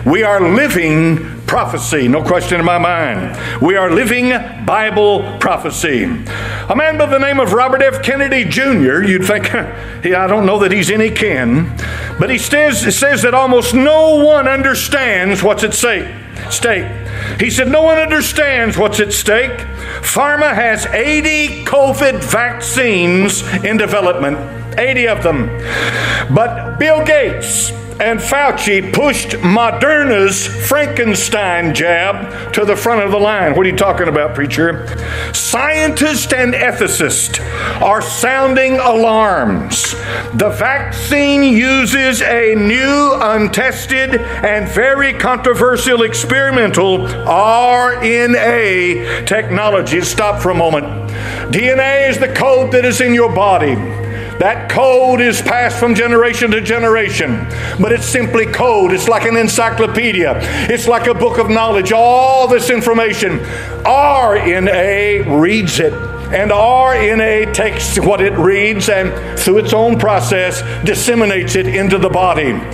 We are living prophecy, no question in my mind. We are living Bible prophecy. A man by the name of Robert F. Kennedy Jr., you'd think, I don't know that he's any kin, but he says that almost no one understands what's at stake. He said, no one understands what's at stake. Pharma has 80 COVID vaccines in development, 80 of them. But Bill Gates and Fauci pushed Moderna's Frankenstein jab to the front of the line. What are you talking about, preacher? Scientists and ethicists are sounding alarms. The vaccine uses a new, untested, and very controversial experimental RNA technology. Stop for a moment. DNA is the code that is in your body. That code is passed from generation to generation, but it's simply code. It's like an encyclopedia. It's like a book of knowledge. All this information, RNA reads it, and RNA takes what it reads and through its own process disseminates it into the body.